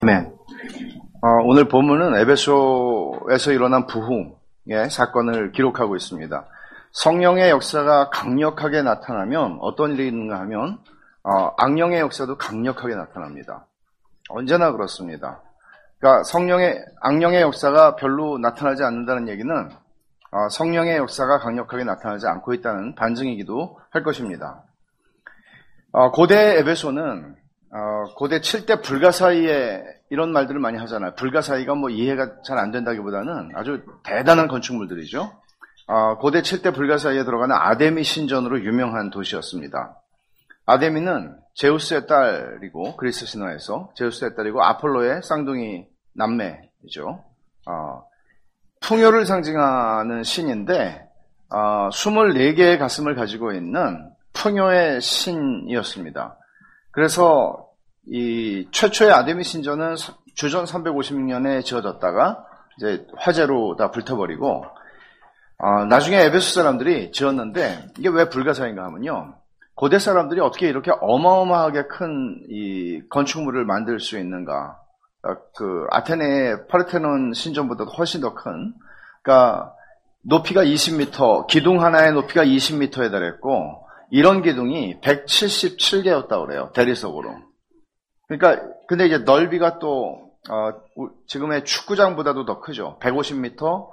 아멘. 오늘 본문은 에베소에서 일어난 부흥의 사건을 기록하고 있습니다. 성령의 역사가 강력하게 나타나면 어떤 일이 있는가 하면 악령의 역사도 강력하게 나타납니다. 언제나 그렇습니다. 그러니까 악령의 역사가 별로 나타나지 않는다는 얘기는 성령의 역사가 강력하게 나타나지 않고 있다는 반증이기도 할 것입니다. 고대 에베소는 고대 7대 불가사의에 이런 말들을 많이 하잖아요. 불가사의가 이해가 잘 안 된다기보다는 아주 대단한 건축물들이죠. 고대 7대 불가사의에 들어가는 아데미 신전으로 유명한 도시였습니다. 아데미는 제우스의 딸이고, 그리스 신화에서 제우스의 딸이고 아폴로의 쌍둥이 남매이죠. 풍요를 상징하는 신인데 24개의 가슴을 가지고 있는 풍요의 신이었습니다. 그래서 이 최초의 아데미 신전은 주전 356년에 지어졌다가 이제 화재로 다 불타버리고 나중에 에베소 사람들이 지었는데, 이게 왜 불가사인가 하면요, 고대 사람들이 어떻게 이렇게 어마어마하게 큰 이 건축물을 만들 수 있는가. 그 아테네의 파르테논 신전보다도 훨씬 더 큰, 그러니까 높이가 20m, 기둥 하나의 높이가 20m에 달했고, 이런 기둥이 177개였다고 그래요. 대리석으로. 그러니까 근데 이제 넓이가 또 지금의 축구장보다도 더 크죠. 150m,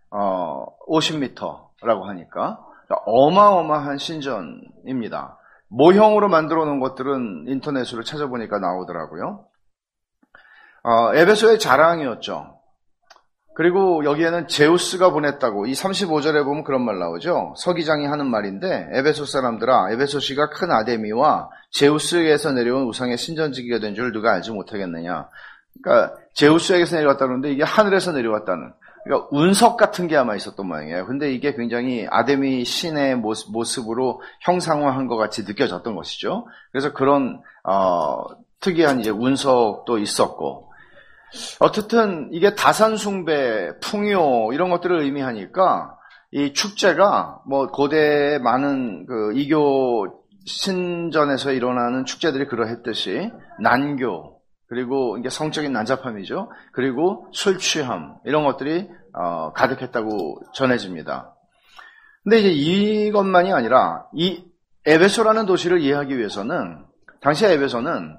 50m라고 하니까 그러니까 어마어마한 신전입니다. 모형으로 만들어 놓은 것들은 인터넷으로 찾아보니까 나오더라고요. 에베소의 자랑이었죠. 그리고 여기에는 제우스가 보냈다고, 이 35절에 보면 그런 말 나오죠. 서기장이 하는 말인데, 에베소 사람들아, 에베소시가 큰 아데미와 제우스에게서 내려온 우상의 신전지기가 된 줄 누가 알지 못하겠느냐. 그러니까 제우스에게서 내려왔다는데 이게 하늘에서 내려왔다는, 그러니까 운석 같은 게 아마 있었던 모양이에요. 근데 이게 굉장히 아데미 신의 모습으로 형상화한 것 같이 느껴졌던 것이죠. 그래서 그런 특이한 이제 운석도 있었고, 어쨌든 이게 다산숭배, 풍요 이런 것들을 의미하니까 이 축제가 고대의 많은 그 이교 신전에서 일어나는 축제들이 그러했듯이 난교, 그리고 이게 성적인 난잡함이죠. 그리고 술 취함 이런 것들이 가득했다고 전해집니다. 근데 이제 이것만이 아니라 이 에베소라는 도시를 이해하기 위해서는, 당시 에베소는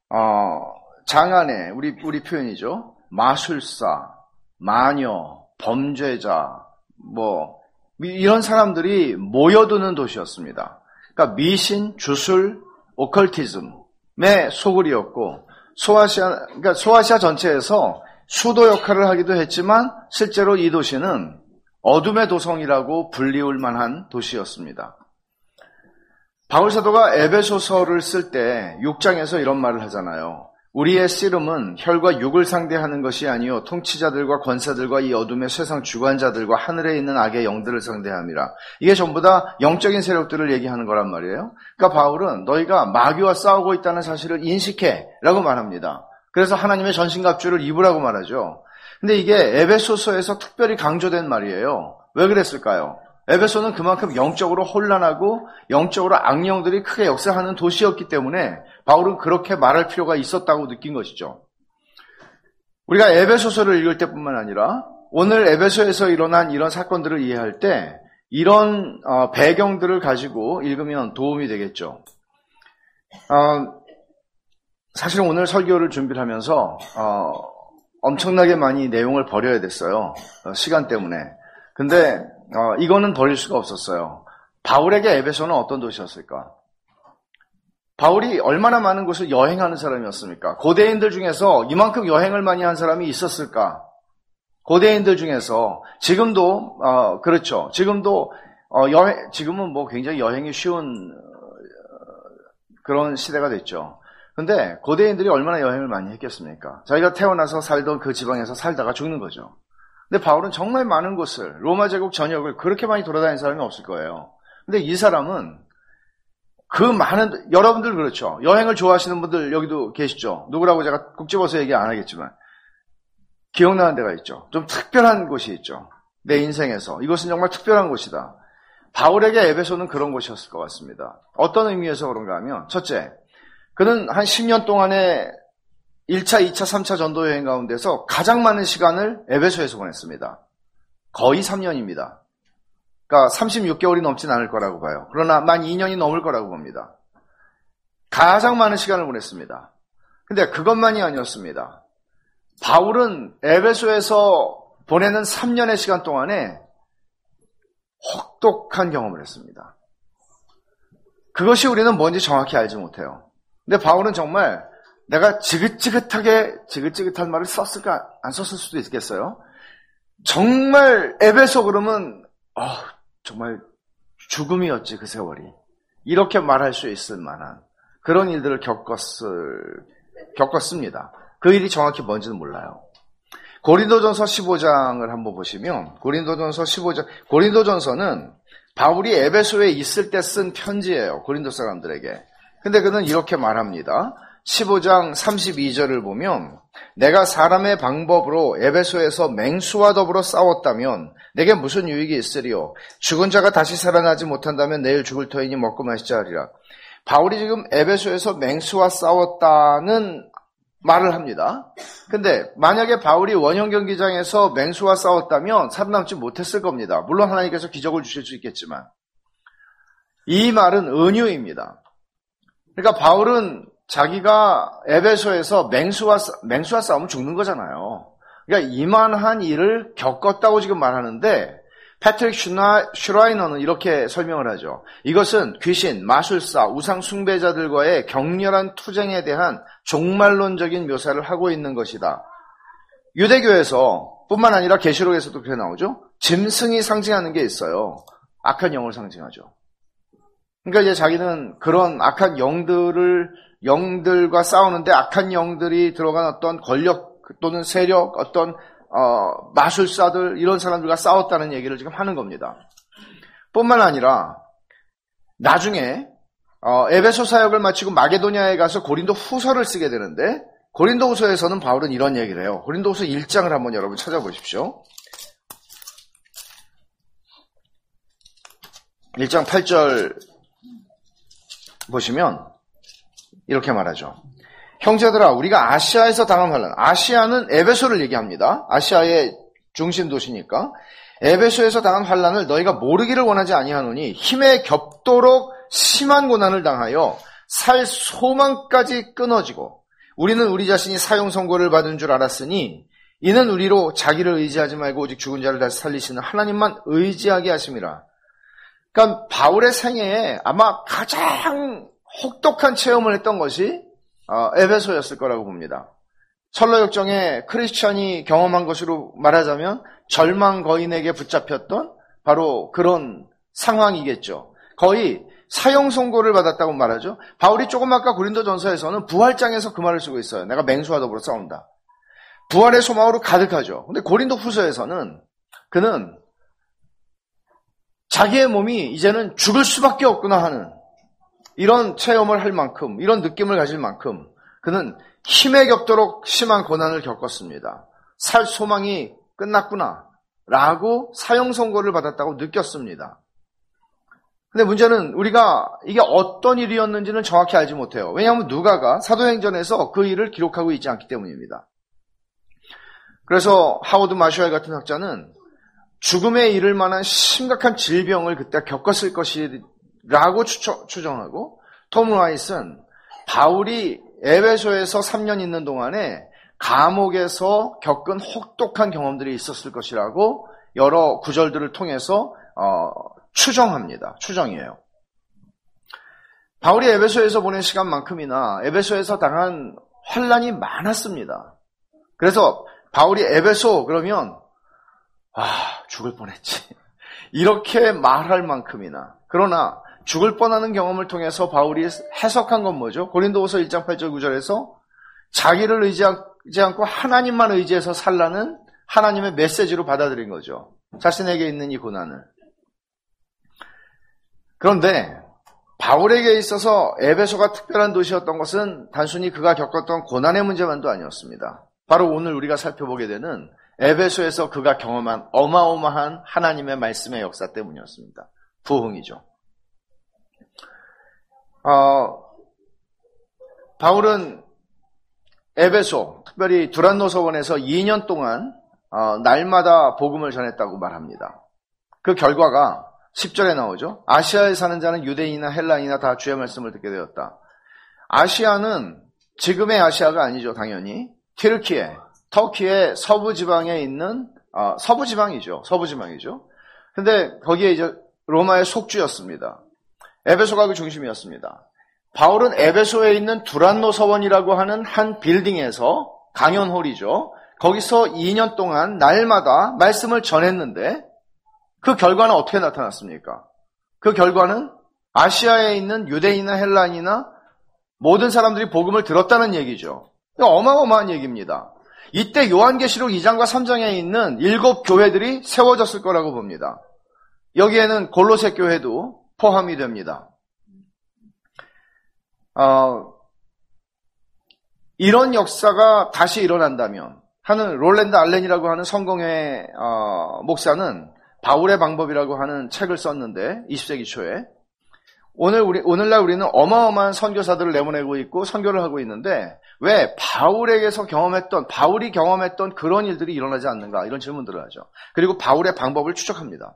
장안에 우리 표현이죠. 마술사, 마녀, 범죄자, 이런 사람들이 모여드는 도시였습니다. 그러니까 미신, 주술, 오컬티즘의 소굴이었고, 그러니까 소아시아 전체에서 수도 역할을 하기도 했지만 실제로 이 도시는 어둠의 도성이라고 불리울 만한 도시였습니다. 바울 사도가 에베소서를 쓸 때 6장에서 이런 말을 하잖아요. 우리의 씨름은 혈과 육을 상대하는 것이 아니요 통치자들과 권사들과 이 어둠의 세상 주관자들과 하늘에 있는 악의 영들을 상대함이라. 이게 전부 다 영적인 세력들을 얘기하는 거란 말이에요. 그러니까 바울은 너희가 마귀와 싸우고 있다는 사실을 인식해 라고 말합니다. 그래서 하나님의 전신갑주를 입으라고 말하죠. 근데 이게 에베소서에서 특별히 강조된 말이에요. 왜 그랬을까요? 에베소는 그만큼 영적으로 혼란하고 영적으로 악령들이 크게 역사하는 도시였기 때문에 바울은 그렇게 말할 필요가 있었다고 느낀 것이죠. 우리가 에베소서를 읽을 때뿐만 아니라 오늘 에베소에서 일어난 이런 사건들을 이해할 때 이런 배경들을 가지고 읽으면 도움이 되겠죠. 사실 오늘 설교를 준비를 하면서 엄청나게 많이 내용을 버려야 됐어요. 시간 때문에. 근데 이거는 버릴 수가 없었어요. 바울에게 에베소는 어떤 도시였을까? 바울이 얼마나 많은 곳을 여행하는 사람이었습니까? 고대인들 중에서 이만큼 여행을 많이 한 사람이 있었을까? 고대인들 중에서 지금도 그렇죠. 지금도 지금은 굉장히 여행이 쉬운 그런 시대가 됐죠. 근데 고대인들이 얼마나 여행을 많이 했겠습니까? 자기가 태어나서 살던 그 지방에서 살다가 죽는 거죠. 근데 바울은 정말 많은 곳을, 로마 제국 전역을 그렇게 많이 돌아다닌 사람이 없을 거예요. 근데 이 사람은 그 많은, 여러분들 그렇죠. 여행을 좋아하시는 분들 여기도 계시죠. 누구라고 제가 국 집어서 얘기 안 하겠지만 기억나는 데가 있죠. 좀 특별한 곳이 있죠. 내 인생에서 이곳은 정말 특별한 곳이다. 바울에게 에베소는 그런 곳이었을 것 같습니다. 어떤 의미에서 그런가 하면, 첫째, 그는 한 10년 동안의 1차, 2차, 3차 전도 여행 가운데서 가장 많은 시간을 에베소에서 보냈습니다. 거의 3년입니다. 그러니까 36개월이 넘진 않을 거라고 봐요. 그러나 만 2년이 넘을 거라고 봅니다. 가장 많은 시간을 보냈습니다. 근데 그것만이 아니었습니다. 바울은 에베소에서 보내는 3년의 시간 동안에 혹독한 경험을 했습니다. 그것이 우리는 뭔지 정확히 알지 못해요. 근데 바울은 정말 내가 지긋지긋한 말을 썼을까 안 썼을 수도 있겠어요. 정말 에베소 그러면 정말 죽음이었지 그 세월이. 이렇게 말할 수 있을 만한 그런 일들을 겪었습니다. 그 일이 정확히 뭔지는 몰라요. 고린도전서 15장을 한번 보시면 고린도전서는 바울이 에베소에 있을 때 쓴 편지예요. 고린도 사람들에게. 근데 그는 이렇게 말합니다. 15장 32절을 보면 내가 사람의 방법으로 에베소에서 맹수와 더불어 싸웠다면 내게 무슨 유익이 있으리요. 죽은 자가 다시 살아나지 못한다면 내일 죽을 터이니 먹고 마시자 하리라. 바울이 지금 에베소에서 맹수와 싸웠다는 말을 합니다. 근데 만약에 바울이 원형 경기장에서 맹수와 싸웠다면 살아남지 못했을 겁니다. 물론 하나님께서 기적을 주실 수 있겠지만 이 말은 은유입니다. 그러니까 바울은 자기가 에베소에서 맹수와 싸우면 죽는 거잖아요. 그러니까 이만한 일을 겪었다고 지금 말하는데 패트릭 슈라이너는 이렇게 설명을 하죠. 이것은 귀신, 마술사, 우상 숭배자들과의 격렬한 투쟁에 대한 종말론적인 묘사를 하고 있는 것이다. 유대교에서 뿐만 아니라 계시록에서도 그렇게 나오죠. 짐승이 상징하는 게 있어요. 악한 영을 상징하죠. 그러니까 이제 자기는 그런 악한 영들과 싸우는데 악한 영들이 들어간 어떤 권력 또는 세력, 어떤 마술사들 이런 사람들과 싸웠다는 얘기를 지금 하는 겁니다. 뿐만 아니라 나중에 에베소 사역을 마치고 마게도냐에 가서 고린도 후서를 쓰게 되는데 고린도 후서에서는 바울은 이런 얘기를 해요. 고린도 후서 1장을 한번 여러분 찾아보십시오. 1장 8절 보시면 이렇게 말하죠. 형제들아, 우리가 아시아에서 당한 환난, 아시아는 에베소를 얘기합니다. 아시아의 중심 도시니까. 에베소에서 당한 환난을 너희가 모르기를 원하지 아니하노니 힘에 겹도록 심한 고난을 당하여 살 소망까지 끊어지고 우리는 우리 자신이 사형 선고를 받은 줄 알았으니 이는 우리로 자기를 의지하지 말고 오직 죽은 자를 다시 살리시는 하나님만 의지하게 하심이라. 그러니까 바울의 생애에 아마 가장 혹독한 체험을 했던 것이 에베소였을 거라고 봅니다. 철로 역정에 크리스천이 경험한 것으로 말하자면 절망 거인에게 붙잡혔던 바로 그런 상황이겠죠. 거의 사형 선고를 받았다고 말하죠. 바울이 조금 아까 고린도전서에서는 부활장에서 그 말을 쓰고 있어요. 내가 맹수와 더불어 싸운다. 부활의 소망으로 가득하죠. 근데 고린도 후서에서는 그는 자기의 몸이 이제는 죽을 수밖에 없구나 하는 이런 체험을 할 만큼, 이런 느낌을 가질 만큼 그는 힘에 겹도록 심한 고난을 겪었습니다. 살 소망이 끝났구나 라고 사형 선고를 받았다고 느꼈습니다. 근데 문제는 우리가 이게 어떤 일이었는지는 정확히 알지 못해요. 왜냐하면 누가가 사도행전에서 그 일을 기록하고 있지 않기 때문입니다. 그래서 하워드 마슈알 같은 학자는 죽음에 이를 만한 심각한 질병을 그때 겪었을 것이라고 추정하고, 톰 라이스는 바울이 에베소에서 3년 있는 동안에 감옥에서 겪은 혹독한 경험들이 있었을 것이라고 여러 구절들을 통해서 추정합니다. 추정이에요. 바울이 에베소에서 보낸 시간만큼이나 에베소에서 당한 환난이 많았습니다. 그래서 바울이 에베소 그러면 죽을 뻔했지 이렇게 말할 만큼이나, 그러나 죽을 뻔하는 경험을 통해서 바울이 해석한 건 뭐죠? 고린도후서 1장 8절 9절에서 자기를 의지하지 않고 하나님만 의지해서 살라는 하나님의 메시지로 받아들인 거죠. 자신에게 있는 이 고난을. 그런데 바울에게 있어서 에베소가 특별한 도시였던 것은 단순히 그가 겪었던 고난의 문제만도 아니었습니다. 바로 오늘 우리가 살펴보게 되는 에베소에서 그가 경험한 어마어마한 하나님의 말씀의 역사 때문이었습니다. 부흥이죠. 바울은 에베소, 특별히 두란노 서원에서 2년 동안 날마다 복음을 전했다고 말합니다. 그 결과가 10절에 나오죠. 아시아에 사는 자는 유대인이나 헬라인이나 다 주의 말씀을 듣게 되었다. 아시아는 지금의 아시아가 아니죠, 당연히. 터키의 서부 지방에 있는 서부 지방이죠. 근데 거기에 이제 로마의 속주였습니다. 에베소가 그 중심이었습니다. 바울은 에베소에 있는 두란노 서원이라고 하는 한 빌딩에서, 강연홀이죠. 거기서 2년 동안 날마다 말씀을 전했는데 그 결과는 어떻게 나타났습니까? 그 결과는 아시아에 있는 유대인이나 헬라인이나 모든 사람들이 복음을 들었다는 얘기죠. 어마어마한 얘기입니다. 이때 요한계시록 2장과 3장에 있는 7 교회들이 세워졌을 거라고 봅니다. 여기에는 골로새 교회도 포함이 됩니다. 이런 역사가 다시 일어난다면 하는 롤랜드 알렌이라고 하는 성공회 목사는 바울의 방법이라고 하는 책을 썼는데 20세기 초에 오늘날 우리는 어마어마한 선교사들을 내보내고 있고 선교를 하고 있는데 왜 바울이 경험했던 그런 일들이 일어나지 않는가 이런 질문들을 하죠. 그리고 바울의 방법을 추적합니다.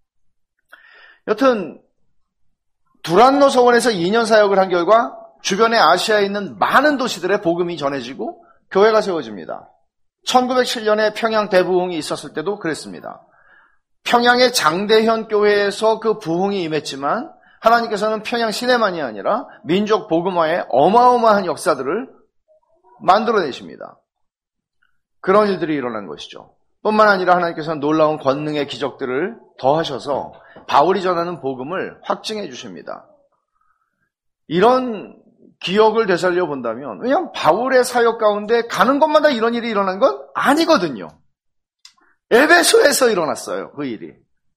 여튼 두란노 서원에서 2년 사역을 한 결과 주변에 아시아에 있는 많은 도시들의 복음이 전해지고 교회가 세워집니다. 1907년에 평양 대부흥이 있었을 때도 그랬습니다. 평양의 장대현 교회에서 그 부흥이 임했지만 하나님께서는 평양 시내만이 아니라 민족 복음화의 어마어마한 역사들을 만들어내십니다. 그런 일들이 일어난 것이죠. 뿐만 아니라 하나님께서는 놀라운 권능의 기적들을 더하셔서 바울이 전하는 복음을 확증해 주십니다. 이런 기억을 되살려 본다면 왜냐하면 바울의 사역 가운데 가는 곳마다 이런 일이 일어난 건 아니거든요. 에베소에서 일어났어요. 그 일이.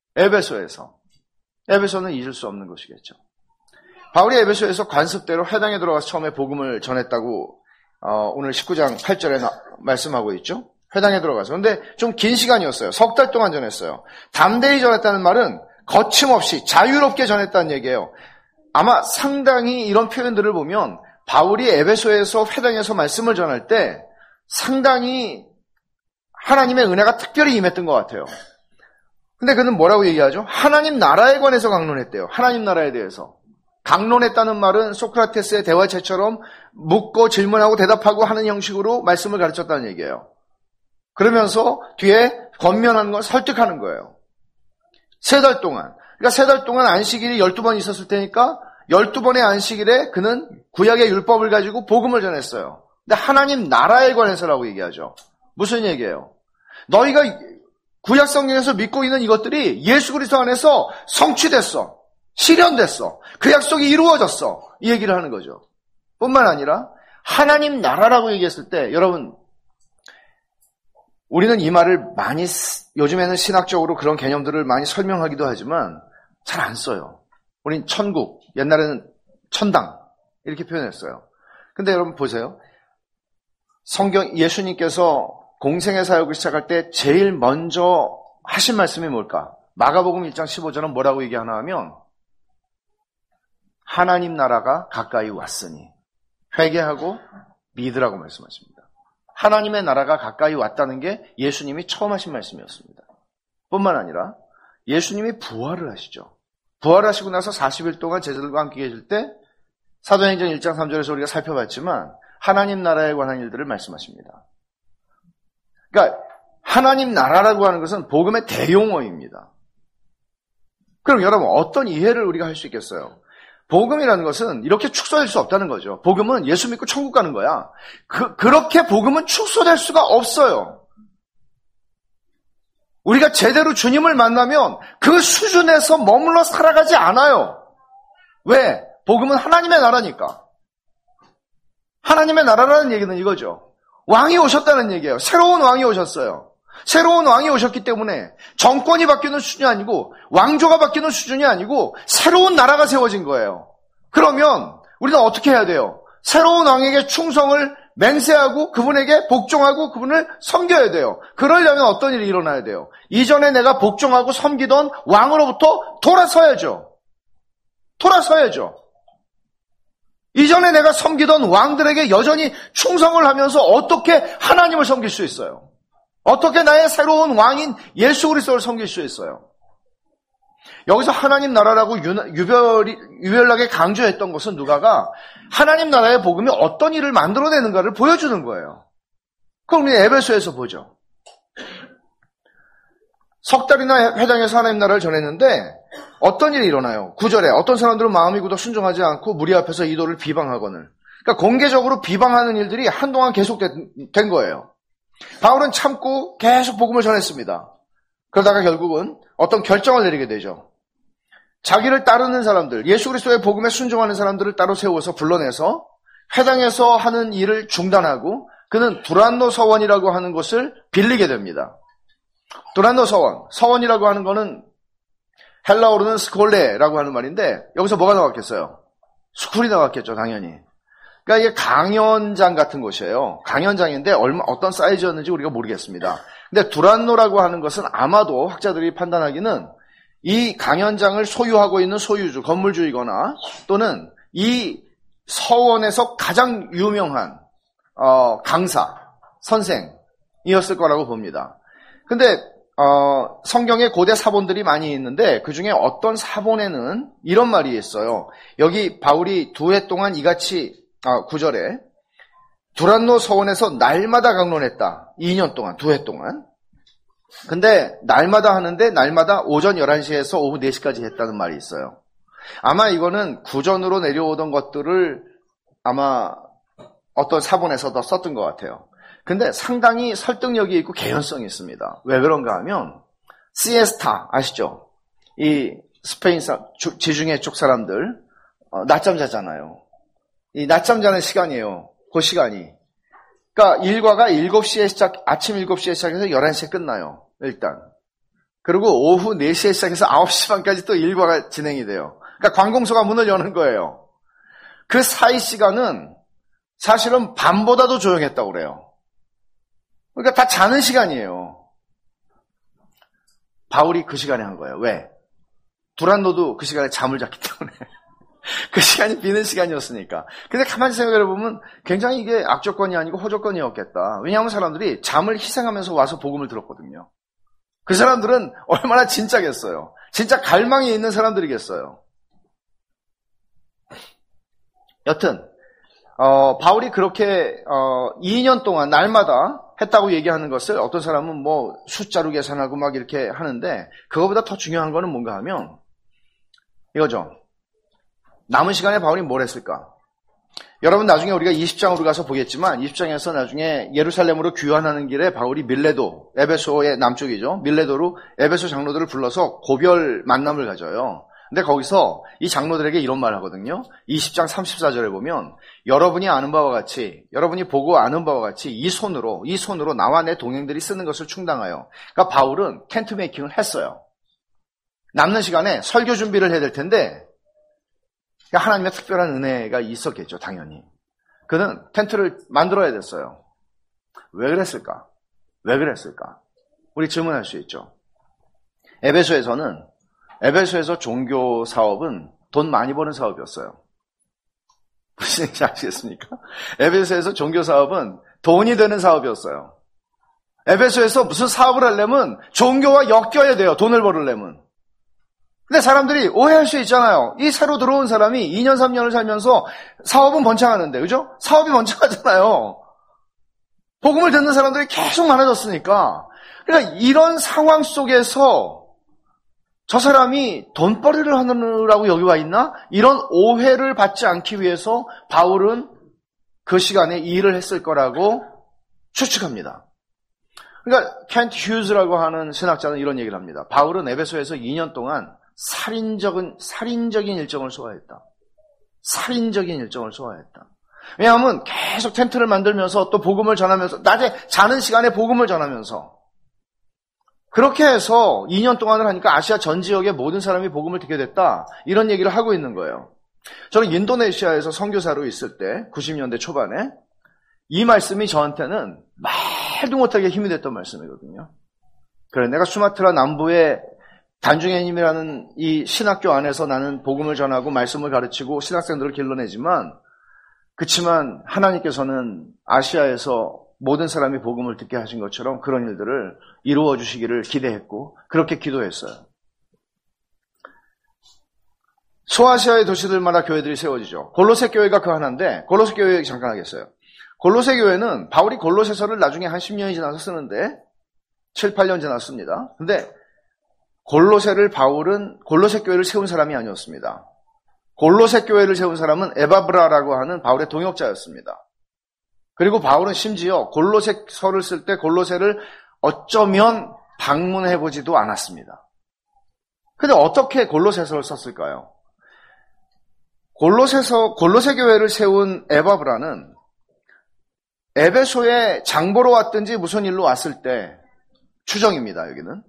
에베소는 잊을 수 없는 것이겠죠. 바울이 에베소에서 관습대로 회당에 들어가서 처음에 복음을 전했다고 오늘 19장 8절에 말씀하고 있죠. 회당에 들어가서. 근데 좀 긴 시간이었어요. 3달 동안 전했어요. 담대히 전했다는 말은 거침없이 자유롭게 전했다는 얘기예요. 아마 상당히 이런 표현들을 보면 바울이 에베소에서 회당에서 말씀을 전할 때 상당히 하나님의 은혜가 특별히 임했던 것 같아요. 근데 그는 뭐라고 얘기하죠? 하나님 나라에 관해서 강론했대요. 하나님 나라에 대해서. 강론했다는 말은 소크라테스의 대화체처럼 묻고 질문하고 대답하고 하는 형식으로 말씀을 가르쳤다는 얘기예요. 그러면서 뒤에 권면하는 걸 설득하는 거예요. 3달 동안. 그러니까 3달 동안 안식일이 12번 있었을 테니까 12번의 안식일에 그는 구약의 율법을 가지고 복음을 전했어요. 근데 하나님 나라에 관해서라고 얘기하죠. 무슨 얘기예요? 너희가 구약 성경에서 믿고 있는 이것들이 예수 그리스도 안에서 성취됐어. 실현됐어. 그 약속이 이루어졌어. 이 얘기를 하는 거죠. 뿐만 아니라 하나님 나라라고 얘기했을 때 여러분 우리는 이 말을 많이 요즘에는 신학적으로 그런 개념들을 많이 설명하기도 하지만 잘 안 써요. 우린 천국, 옛날에는 천당 이렇게 표현했어요. 근데 여러분 보세요. 성경 예수님께서 공생의 사역을 시작할 때 제일 먼저 하신 말씀이 뭘까? 마가복음 1장 15절은 뭐라고 얘기하나 하면 하나님 나라가 가까이 왔으니 회개하고 믿으라고 말씀하십니다. 하나님의 나라가 가까이 왔다는 게 예수님이 처음 하신 말씀이었습니다. 뿐만 아니라 예수님이 부활을 하시죠. 부활하시고 나서 40일 동안 제자들과 함께 계실 때 사도행전 1장 3절에서 우리가 살펴봤지만 하나님 나라에 관한 일들을 말씀하십니다. 그러니까 하나님 나라라고 하는 것은 복음의 대용어입니다. 그럼 여러분 어떤 이해를 우리가 할 수 있겠어요? 복음이라는 것은 이렇게 축소될 수 없다는 거죠. 복음은 예수 믿고 천국 가는 거야. 그렇게 복음은 축소될 수가 없어요. 우리가 제대로 주님을 만나면 그 수준에서 머물러 살아가지 않아요. 왜? 복음은 하나님의 나라니까. 하나님의 나라라는 얘기는 이거죠. 왕이 오셨다는 얘기예요. 새로운 왕이 오셨어요. 새로운 왕이 오셨기 때문에 정권이 바뀌는 수준이 아니고 왕조가 바뀌는 수준이 아니고 새로운 나라가 세워진 거예요. 그러면 우리는 어떻게 해야 돼요? 새로운 왕에게 충성을 맹세하고 그분에게 복종하고 그분을 섬겨야 돼요. 그러려면 어떤 일이 일어나야 돼요? 이전에 내가 복종하고 섬기던 왕으로부터 돌아서야죠. 이전에 내가 섬기던 왕들에게 여전히 충성을 하면서 어떻게 하나님을 섬길 수 있어요? 어떻게 나의 새로운 왕인 예수 그리스도를 섬길 수 있어요? 여기서 하나님 나라라고 유별나게 강조했던 것은 누가가 하나님 나라의 복음이 어떤 일을 만들어내는가를 보여주는 거예요. 그럼 우리 에베소에서 보죠. 석 달이나 회당에서 하나님 나라를 전했는데 어떤 일이 일어나요? 9절에 어떤 사람들은 마음이 굳어 순종하지 않고 무리 앞에서 이도를 비방하거늘. 그러니까 공개적으로 비방하는 일들이 한동안 계속된 거예요. 바울은 참고 계속 복음을 전했습니다. 그러다가 결국은 어떤 결정을 내리게 되죠. 자기를 따르는 사람들, 예수 그리스도의 복음에 순종하는 사람들을 따로 세워서 불러내서 회당에서 하는 일을 중단하고 그는 두란노 서원이라고 하는 곳을 빌리게 됩니다. 두란노 서원이라고 하는 거는 헬라어로는 스콜레라고 하는 말인데 여기서 뭐가 나왔겠어요? 스쿨이 나왔겠죠, 당연히. 그러니까 이게 강연장 같은 곳이에요. 강연장인데 어떤 사이즈였는지 우리가 모르겠습니다. 근데 두란노라고 하는 것은 아마도 학자들이 판단하기는 이 강연장을 소유하고 있는 소유주, 건물주이거나 또는 이 서원에서 가장 유명한 강사, 선생이었을 거라고 봅니다. 근데 성경에 고대 사본들이 많이 있는데 그 중에 어떤 사본에는 이런 말이 있어요. 여기 바울이 2해 동안 이같이 9절에 두란노 서원에서 날마다 강론했다. 2년 동안, 2해 동안. 근데 날마다 하는데 날마다 오전 11시에서 오후 4시까지 했다는 말이 있어요. 아마 이거는 구전으로 내려오던 것들을 아마 어떤 사본에서도 썼던 것 같아요. 근데 상당히 설득력이 있고 개연성이 있습니다. 왜 그런가 하면 시에스타 아시죠? 이 스페인 지중해 쪽 사람들 낮잠 자잖아요. 이 낮잠 자는 시간이에요. 그 시간이. 그러니까 일과가 7시에 아침 7시에 시작해서 11시에 끝나요. 일단. 그리고 오후 4시에 시작해서 9시 반까지 또 일과가 진행이 돼요. 그러니까 관공서가 문을 여는 거예요. 그 사이 시간은 사실은 밤보다도 조용했다고 그래요. 그러니까 다 자는 시간이에요. 바울이 그 시간에 한 거예요. 왜? 두란노도 그 시간에 잠을 잤기 때문에. 그 시간이 비는 시간이었으니까. 근데 가만히 생각해 보면 굉장히 이게 악조건이 아니고 호조건이었겠다. 왜냐하면 사람들이 잠을 희생하면서 와서 복음을 들었거든요. 그 사람들은 얼마나 진짜겠어요. 진짜 갈망이 있는 사람들이겠어요. 여튼 바울이 그렇게 2년 동안 날마다 했다고 얘기하는 것을 어떤 사람은 뭐 숫자로 계산하고 막 이렇게 하는데 그거보다 더 중요한 거는 뭔가 하면 이거죠. 남은 시간에 바울이 뭘 했을까? 여러분 나중에 우리가 20장으로 가서 보겠지만 20장에서 나중에 예루살렘으로 귀환하는 길에 바울이 밀레도, 에베소의 남쪽이죠. 밀레도로 에베소 장로들을 불러서 고별 만남을 가져요. 근데 거기서 이 장로들에게 이런 말을 하거든요. 20장 34절에 보면 여러분이 아는 바와 같이, 여러분이 보고 아는 바와 같이 이 손으로 나와 내 동행들이 쓰는 것을 충당하여. 그러니까 바울은 텐트 메이킹을 했어요. 남는 시간에 설교 준비를 해야 될 텐데 하나님의 특별한 은혜가 있었겠죠, 당연히. 그는 텐트를 만들어야 됐어요. 왜 그랬을까? 우리 질문할 수 있죠. 에베소에서 종교 사업은 돈 많이 버는 사업이었어요. 무슨 얘기인지 아시겠습니까? 에베소에서 종교 사업은 돈이 되는 사업이었어요. 에베소에서 무슨 사업을 하려면 종교와 엮여야 돼요, 돈을 벌으려면. 근데 사람들이 오해할 수 있잖아요. 이 새로 들어온 사람이 2년, 3년을 살면서 사업은 번창하는데, 그죠? 사업이 번창하잖아요. 복음을 듣는 사람들이 계속 많아졌으니까. 그러니까 이런 상황 속에서 저 사람이 돈벌이를 하느라고 여기 와 있나? 이런 오해를 받지 않기 위해서 바울은 그 시간에 이 일을 했을 거라고 추측합니다. 그러니까 켄트 휴즈라고 하는 신학자는 이런 얘기를 합니다. 바울은 에베소에서 2년 동안 살인적인 일정을 소화했다. 왜냐하면 계속 텐트를 만들면서 또 복음을 전하면서 낮에 자는 시간에 복음을 전하면서 그렇게 해서 2년 동안을 하니까 아시아 전 지역의 모든 사람이 복음을 듣게 됐다. 이런 얘기를 하고 있는 거예요. 저는 인도네시아에서 선교사로 있을 때 90년대 초반에 이 말씀이 저한테는 말도 못하게 힘이 됐던 말씀이거든요. 그래, 내가 수마트라 남부의 단중해님이라는 이 신학교 안에서 나는 복음을 전하고 말씀을 가르치고 신학생들을 길러내지만 그렇지만 하나님께서는 아시아에서 모든 사람이 복음을 듣게 하신 것처럼 그런 일들을 이루어 주시기를 기대했고 그렇게 기도했어요. 소아시아의 도시들마다 교회들이 세워지죠. 골로새 교회가 그 하나인데 골로새 교회 얘기 잠깐 하겠어요. 골로새 교회는 바울이 골로새서를 나중에 한 10년이 지나서 쓰는데 7, 8년 지나서 씁니다. 근데 바울은 골로새 교회를 세운 사람이 아니었습니다. 골로새 교회를 세운 사람은 에바브라라고 하는 바울의 동역자였습니다. 그리고 바울은 심지어 골로새서를 쓸 때 골로새를 어쩌면 방문해보지도 않았습니다. 근데 어떻게 골로새서를 썼을까요? 골로새 교회를 세운 에바브라는 에베소에 장보러 왔든지 무슨 일로 왔을 때 추정입니다. 여기는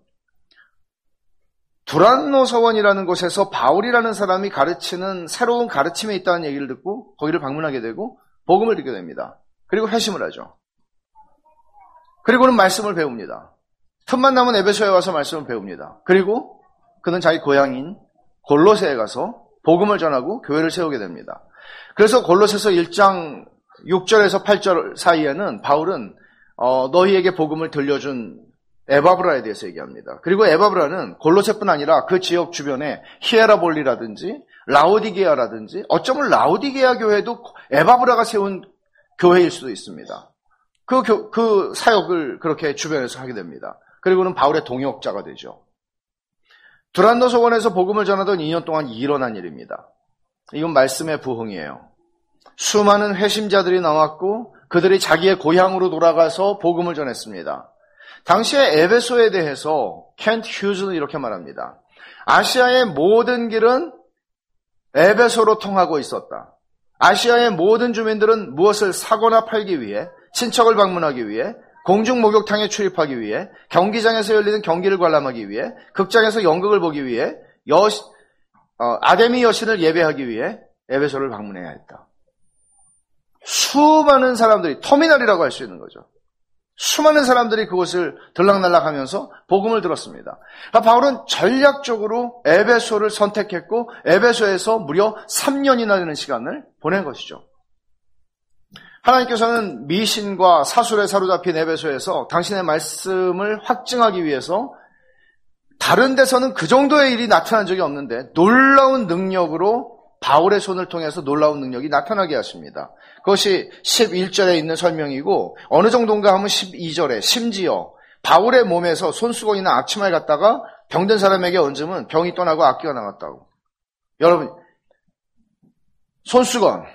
두란노 서원이라는 곳에서 바울이라는 사람이 가르치는 새로운 가르침에 있다는 얘기를 듣고 거기를 방문하게 되고 복음을 듣게 됩니다. 그리고 회심을 하죠. 그리고는 말씀을 배웁니다. 틈만 나면 에베소에 와서 말씀을 배웁니다. 그리고 그는 자기 고향인 골로새에 가서 복음을 전하고 교회를 세우게 됩니다. 그래서 골로새서 1장 6절에서 8절 사이에는 바울은 너희에게 복음을 들려준 에바브라에 대해서 얘기합니다. 그리고 에바브라는 골로새뿐 아니라 그 지역 주변에 히에라볼리라든지 라오디게아라든지 어쩌면 라오디게아 교회도 에바브라가 세운 교회일 수도 있습니다. 그 사역을 그렇게 주변에서 하게 됩니다. 그리고는 바울의 동역자가 되죠. 두란노 서원에서 복음을 전하던 2년 동안 일어난 일입니다. 이건 말씀의 부흥이에요. 수많은 회심자들이 나왔고 그들이 자기의 고향으로 돌아가서 복음을 전했습니다. 당시에 에베소에 대해서 켄트 휴즈는 이렇게 말합니다. 아시아의 모든 길은 에베소로 통하고 있었다. 아시아의 모든 주민들은 무엇을 사거나 팔기 위해, 친척을 방문하기 위해, 공중 목욕탕에 출입하기 위해, 경기장에서 열리는 경기를 관람하기 위해, 극장에서 연극을 보기 위해, 아데미 여신을 예배하기 위해 에베소를 방문해야 했다. 수많은 사람들이, 터미널이라고 할 수 있는 거죠. 수많은 사람들이 그곳을 들락날락하면서 복음을 들었습니다. 바울은 전략적으로 에베소를 선택했고 에베소에서 무려 3년이나 되는 시간을 보낸 것이죠. 하나님께서는 미신과 사술에 사로잡힌 에베소에서 당신의 말씀을 확증하기 위해서 다른 데서는 그 정도의 일이 나타난 적이 없는데 놀라운 능력으로 바울의 손을 통해서 놀라운 능력이 나타나게 하십니다. 그것이 11절에 있는 설명이고 어느 정도인가 하면 12절에 심지어 바울의 몸에서 손수건이나 앞치마를 갖다가 병든 사람에게 얹으면 병이 떠나고 악기가 나갔다고. 여러분, 손수건.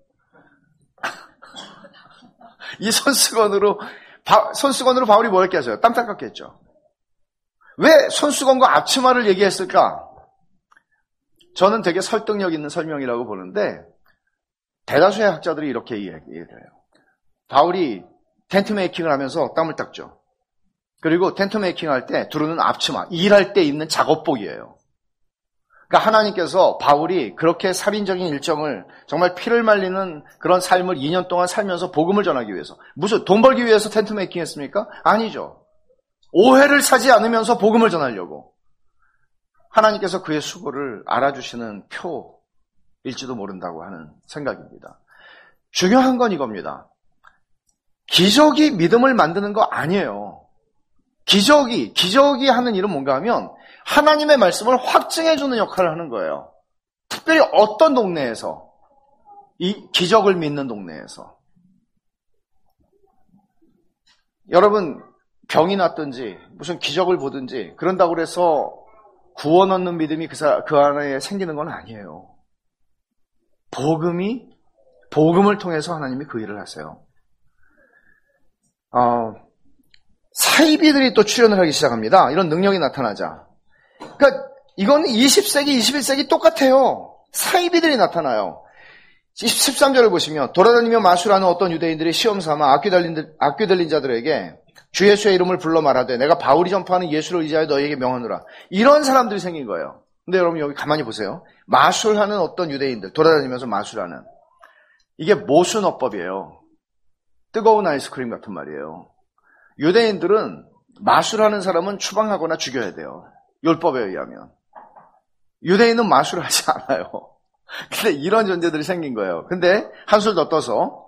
이 손수건으로 바울이 뭘 했게 하세요? 땀 닦았게 했죠. 왜 손수건과 앞치마를 얘기했을까? 저는 되게 설득력 있는 설명이라고 보는데 대다수의 학자들이 이렇게 얘기해요. 바울이 텐트 메이킹을 하면서 땀을 닦죠. 그리고 텐트 메이킹 할 때 두르는 앞치마, 일할 때 입는 작업복이에요. 그러니까 하나님께서 바울이 그렇게 살인적인 일정을 정말 피를 말리는 그런 삶을 2년 동안 살면서 복음을 전하기 위해서 무슨 돈 벌기 위해서 텐트 메이킹 했습니까? 아니죠. 오해를 사지 않으면서 복음을 전하려고. 하나님께서 그의 수고를 알아주시는 표일지도 모른다고 하는 생각입니다. 중요한 건 이겁니다. 기적이 믿음을 만드는 거 아니에요. 기적이 하는 일은 뭔가 하면 하나님의 말씀을 확증해주는 역할을 하는 거예요. 특별히 어떤 동네에서, 이 기적을 믿는 동네에서. 여러분, 병이 났든지 무슨 기적을 보든지 그런다고 해서 구원 얻는 믿음이 그 안에 생기는 건 아니에요. 복음을 통해서 하나님이 그 일을 하세요. 사이비들이 또 출연을 하기 시작합니다. 이런 능력이 나타나자. 그러니까 이건 20세기, 21세기 똑같아요. 사이비들이 나타나요. 13절을 보시면 돌아다니며 마술하는 어떤 유대인들이 시험삼아 악귀 들린 자들에게 주 예수의 이름을 불러 말하되 내가 바울이 전파하는 예수를 의지하여 너희에게 명하노라. 이런 사람들이 생긴 거예요. 근데 여러분 여기 가만히 보세요. 마술하는 어떤 유대인들, 돌아다니면서 마술하는. 이게 모순어법이에요. 뜨거운 아이스크림 같은 말이에요. 유대인들은 마술하는 사람은 추방하거나 죽여야 돼요. 율법에 의하면. 유대인은 마술을 하지 않아요. 근데 이런 존재들이 생긴 거예요. 근데 한술 더 떠서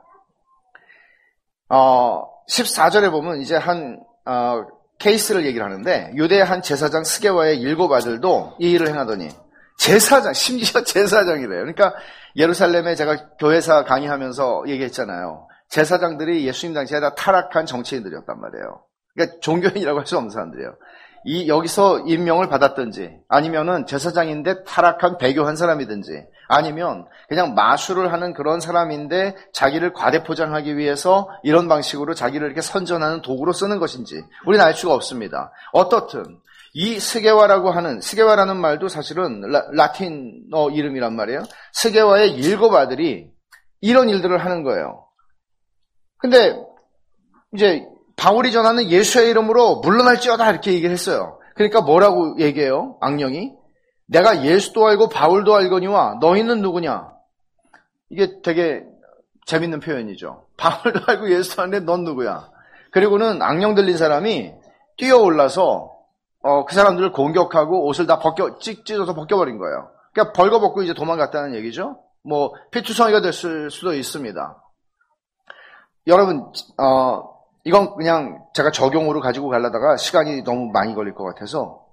14절에 보면 이제 케이스를 얘기를 하는데 유대의 한 제사장 스게와의 7 아들도 이 일을 행하더니 제사장, 심지어 제사장이래요. 그러니까 예루살렘에 제가 교회사 강의하면서 얘기했잖아요. 제사장들이 예수님 당시에 다 타락한 정치인들이었단 말이에요. 그러니까 종교인이라고 할 수 없는 사람들이에요. 여기서 임명을 받았든지 아니면은 제사장인데 타락한 배교한 사람이든지 아니면 그냥 마술을 하는 그런 사람인데 자기를 과대포장하기 위해서 이런 방식으로 자기를 이렇게 선전하는 도구로 쓰는 것인지 우리는 알 수가 없습니다. 어떻든 이 스게와라는 말도 사실은 라틴어 이름이란 말이에요. 스게와의 7 아들이 이런 일들을 하는 거예요. 근데 이제 바울이 전하는 예수의 이름으로 물러날지어다 이렇게 얘기를 했어요. 그러니까 뭐라고 얘기해요? 악령이 내가 예수도 알고 바울도 알거니와 너희는 누구냐? 이게 되게 재밌는 표현이죠. 바울도 알고 예수도 아는데 넌 누구야? 그리고는 악령 들린 사람이 뛰어올라서 그 사람들을 공격하고 옷을 다 찢어서 벗겨버린 거예요. 그러니까 벌거벗고 이제 도망갔다는 얘기죠. 뭐 피투성이가 됐을 수도 있습니다. 여러분 이건 그냥 제가 적용으로 가지고 가려다가 시간이 너무 많이 걸릴 것 같아서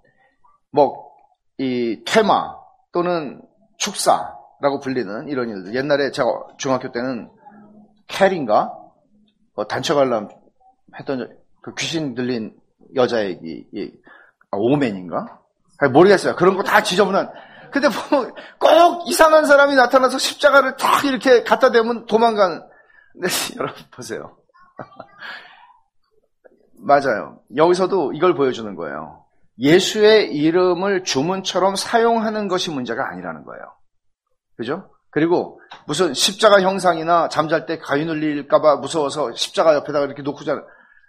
이 퇴마 또는 축사라고 불리는 이런 일들. 옛날에 제가 중학교 때는 캐린가 단체 관람 했던 그 귀신 들린 여자 얘기 오맨인가? 모르겠어요. 그런 거 다 지저분한. 근데 꼭 이상한 사람이 나타나서 십자가를 딱 이렇게 갖다 대면 도망가는. 네, 여러분 보세요. 맞아요. 여기서도 이걸 보여주는 거예요. 예수의 이름을 주문처럼 사용하는 것이 문제가 아니라는 거예요. 그죠? 그리고 무슨 십자가 형상이나 잠잘 때 가위 눌릴까봐 무서워서 십자가 옆에다가 이렇게 놓고 자는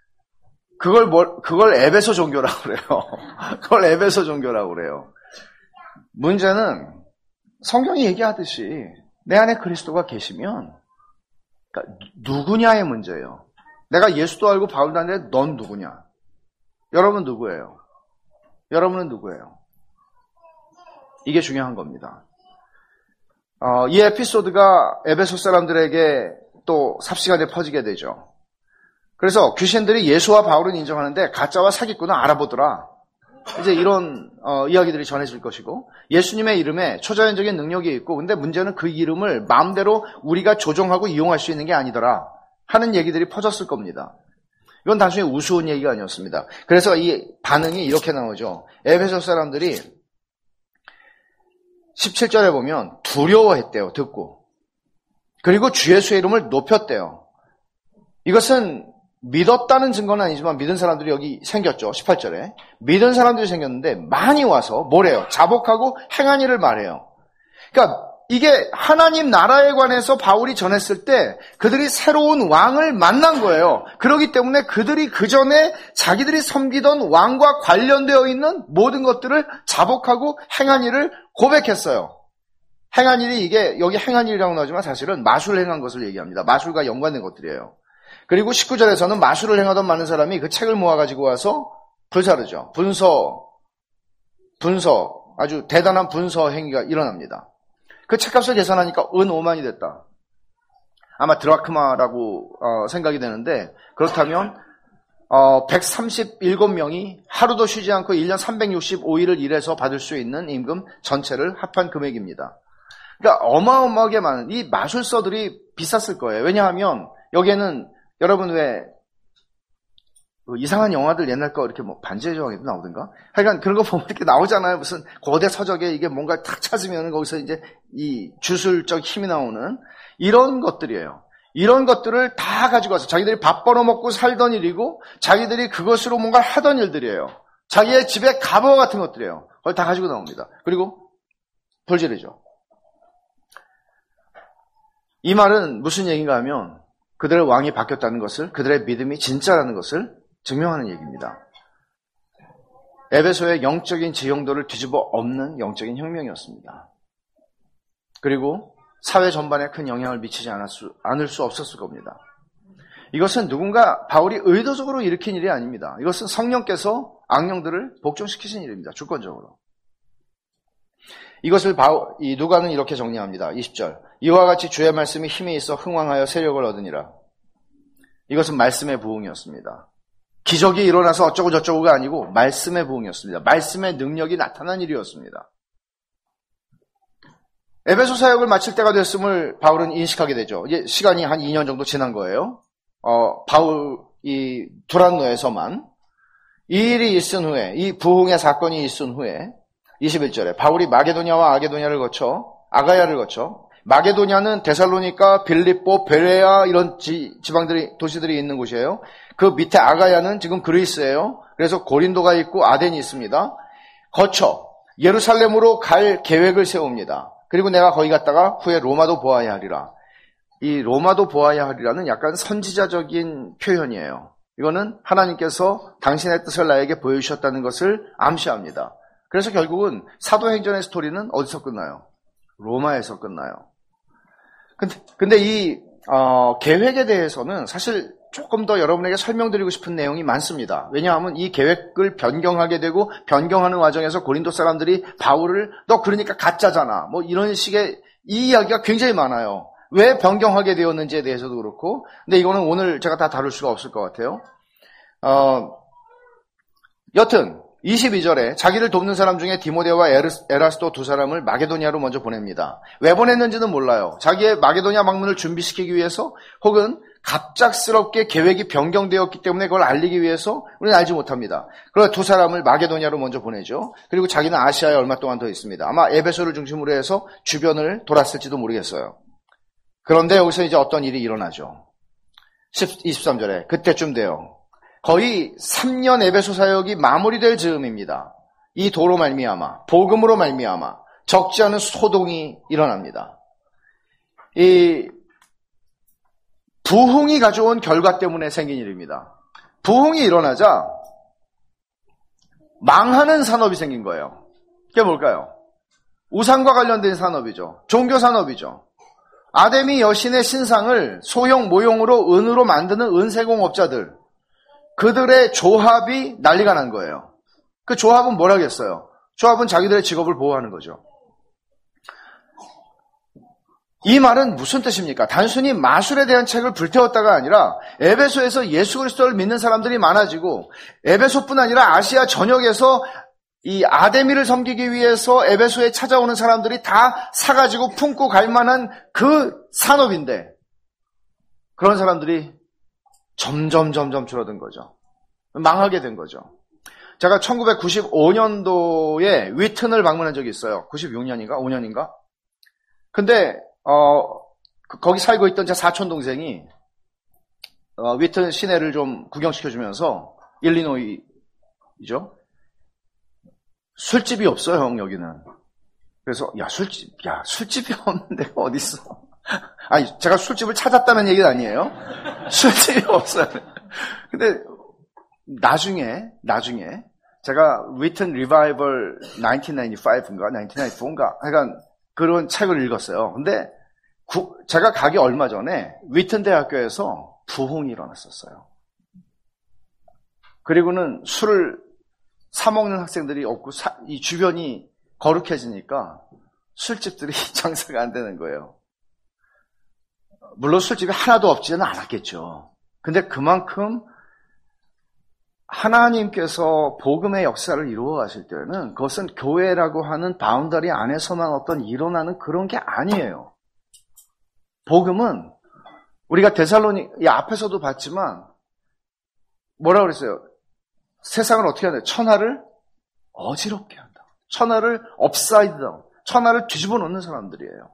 그걸 에베소 종교라고 그래요. 그걸 에베소 종교라고 그래요. 문제는 성경이 얘기하듯이 내 안에 그리스도가 계시면 그러니까 누구냐의 문제예요. 내가 예수도 알고 바울도 아는데 넌 누구냐? 여러분 누구예요? 여러분은 누구예요? 이게 중요한 겁니다. 이 에피소드가 에베소 사람들에게 또 삽시간에 퍼지게 되죠. 그래서 귀신들이 예수와 바울은 인정하는데 가짜와 사기꾼은 알아보더라. 이제 이런 이야기들이 전해질 것이고 예수님의 이름에 초자연적인 능력이 있고 근데 문제는 그 이름을 마음대로 우리가 조종하고 이용할 수 있는 게 아니더라 하는 얘기들이 퍼졌을 겁니다. 이건 단순히 우스운 얘기가 아니었습니다. 그래서 이 반응이 이렇게 나오죠. 에베소 사람들이 17절에 보면 두려워했대요. 듣고. 그리고 주 예수의 이름을 높였대요. 이것은 믿었다는 증거는 아니지만 믿은 사람들이 여기 생겼죠. 18절에. 믿은 사람들이 생겼는데 많이 와서 뭐래요? 자복하고 행한 일을 말해요. 그러니까 이게 하나님 나라에 관해서 바울이 전했을 때 그들이 새로운 왕을 만난 거예요. 그렇기 때문에 그들이 그전에 자기들이 섬기던 왕과 관련되어 있는 모든 것들을 자복하고 행한 일을 고백했어요. 행한 일이 이게 여기 행한 일이라고 나오지만 사실은 마술을 행한 것을 얘기합니다. 마술과 연관된 것들이에요. 그리고 19절에서는 마술을 행하던 많은 사람이 그 책을 모아가지고 와서 불사르죠. 분서 아주 대단한 분서 행위가 일어납니다. 그 책값을 계산하니까 은 5만이 됐다. 아마 드라크마라고 생각이 되는데 그렇다면 137명이 하루도 쉬지 않고 1년 365일을 일해서 받을 수 있는 임금 전체를 합한 금액입니다. 그러니까 어마어마하게 많은 이 마술서들이 비쌌을 거예요. 왜냐하면 여기에는 여러분 왜 이상한 영화들 옛날 거 이렇게 뭐 반지의 제왕에도 나오던가? 하여간 그런 거 보면 이렇게 나오잖아요. 무슨 고대 서적에 이게 뭔가 탁 찾으면 거기서 이제 이 주술적 힘이 나오는 이런 것들이에요. 이런 것들을 다 가지고 와서 자기들이 밥 벌어먹고 살던 일이고 자기들이 그것으로 뭔가 하던 일들이에요. 자기의 집에 갑오 같은 것들이에요. 그걸 다 가지고 나옵니다. 그리고 불지르죠. 이 말은 무슨 얘기인가 하면 그들의 왕이 바뀌었다는 것을, 그들의 믿음이 진짜라는 것을 증명하는 얘기입니다. 에베소의 영적인 지형도를 뒤집어 엎는 영적인 혁명이었습니다. 그리고 사회 전반에 큰 영향을 미치지 않을 수 없었을 겁니다. 이것은 누군가 바울이 의도적으로 일으킨 일이 아닙니다. 이것은 성령께서 악령들을 복종시키신 일입니다. 주권적으로. 이것을 이 누가는 이렇게 정리합니다. 20절. 이와 같이 주의 말씀이 힘이 있어 흥왕하여 세력을 얻으니라. 이것은 말씀의 부흥이었습니다. 기적이 일어나서 어쩌고 저쩌고가 아니고 말씀의 부흥이었습니다. 말씀의 능력이 나타난 일이었습니다. 에베소 사역을 마칠 때가 됐음을 바울은 인식하게 되죠. 이제 시간이 한 2년 정도 지난 거예요. 바울이 두란노에서만 이 일이 있은 후에, 이 부흥의 사건이 있은 후에 21절에 바울이 마게도냐와 아게도냐를 거쳐 아가야를 거쳐, 마게도냐는 데살로니가, 빌립보, 베레아 이런 도시들이 있는 곳이에요. 그 밑에 아가야는 지금 그리스예요. 그래서 고린도가 있고 아덴이 있습니다. 거쳐 예루살렘으로 갈 계획을 세웁니다. 그리고 내가 거기 갔다가 후에 로마도 보아야 하리라. 이 로마도 보아야 하리라는 약간 선지자적인 표현이에요. 이거는 하나님께서 당신의 뜻을 나에게 보여주셨다는 것을 암시합니다. 그래서 결국은 사도행전의 스토리는 어디서 끝나요? 로마에서 끝나요. 근데 이 계획에 대해서는 사실 조금 더 여러분에게 설명드리고 싶은 내용이 많습니다. 왜냐하면 이 계획을 변경하게 되고 변경하는 과정에서 고린도 사람들이 바울을 너 그러니까 가짜잖아. 뭐 이런 식의 이 이야기가 굉장히 많아요. 왜 변경하게 되었는지에 대해서도 그렇고. 근데 이거는 오늘 제가 다 다룰 수가 없을 것 같아요. 여튼 22절에 자기를 돕는 사람 중에 디모데와 에라스도 두 사람을 마게도냐로 먼저 보냅니다. 왜 보냈는지는 몰라요. 자기의 마게도냐 방문을 준비시키기 위해서 혹은 갑작스럽게 계획이 변경되었기 때문에 그걸 알리기 위해서 우리는 알지 못합니다. 그래서 두 사람을 마게도냐로 먼저 보내죠. 그리고 자기는 아시아에 얼마 동안 더 있습니다. 아마 에베소를 중심으로 해서 주변을 돌았을지도 모르겠어요. 그런데 여기서 이제 어떤 일이 일어나죠. 23절에 그때쯤 돼요. 거의 3년 에베소 사역이 마무리될 즈음입니다. 이 도로 말미암아, 복음으로 말미암아 적지 않은 소동이 일어납니다. 이 부흥이 가져온 결과 때문에 생긴 일입니다. 부흥이 일어나자 망하는 산업이 생긴 거예요. 그게 뭘까요? 우상과 관련된 산업이죠. 종교 산업이죠. 아데미 여신의 신상을 소형 모형으로 은으로 만드는 은세공업자들, 그들의 조합이 난리가 난 거예요. 그 조합은 뭘 하겠어요? 조합은 자기들의 직업을 보호하는 거죠. 이 말은 무슨 뜻입니까? 단순히 마술에 대한 책을 불태웠다가 아니라 에베소에서 예수 그리스도를 믿는 사람들이 많아지고 에베소뿐 아니라 아시아 전역에서 이 아데미를 섬기기 위해서 에베소에 찾아오는 사람들이 다 사가지고 품고 갈 만한 그 산업인데 그런 사람들이 점점 줄어든 거죠. 망하게 된 거죠. 제가 1995년도에 위튼을 방문한 적이 있어요. 96년인가? 5년인가? 근데 거기 살고 있던 제 사촌 동생이 위튼 시내를 좀 구경시켜주면서 일리노이죠. 술집이 없어요, 형, 여기는. 그래서 술집이 없는 데가 어딨어? 아니, 제가 술집을 찾았다는 얘기는 아니에요. 술집이 없어요. 근데 나중에 제가 위튼 리바이벌 1995인가 1994인가 하여간 그런 책을 읽었어요. 근데 제가 가기 얼마 전에 위튼 대학교에서 부흥이 일어났었어요. 그리고는 술을 사 먹는 학생들이 없고 이 주변이 거룩해지니까 술집들이 장사가 안 되는 거예요. 물론 술집이 하나도 없지는 않았겠죠. 근데 그만큼 하나님께서 복음의 역사를 이루어 가실 때는 그것은 교회라고 하는 바운더리 안에서만 어떤 일어나는 그런 게 아니에요. 복음은 우리가 데살로니 앞에서도 봤지만 뭐라고 그랬어요? 세상을 어떻게 한다? 천하를 어지럽게 한다. 천하를 업사이드 다운, 천하를 뒤집어 놓는 사람들이에요.